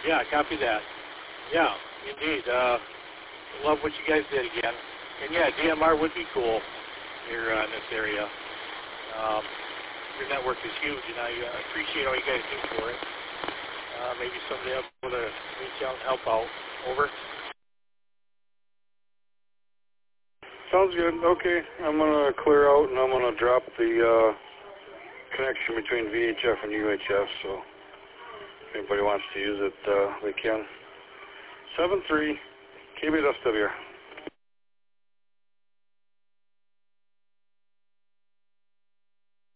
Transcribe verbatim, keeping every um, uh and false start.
Yeah, copy that. Yeah, indeed. Uh, love what you guys did again. And yeah, D M R would be cool here uh, in this area. Um, your network is huge, and I uh, appreciate all you guys do for it. Uh, maybe someday I'll be able to reach out and help out. Over. Sounds good. Okay, I'm going to clear out, and I'm going to drop the uh, connection between V H F and U H F, so if anybody wants to use it, uh, they can. seven three, K B S W.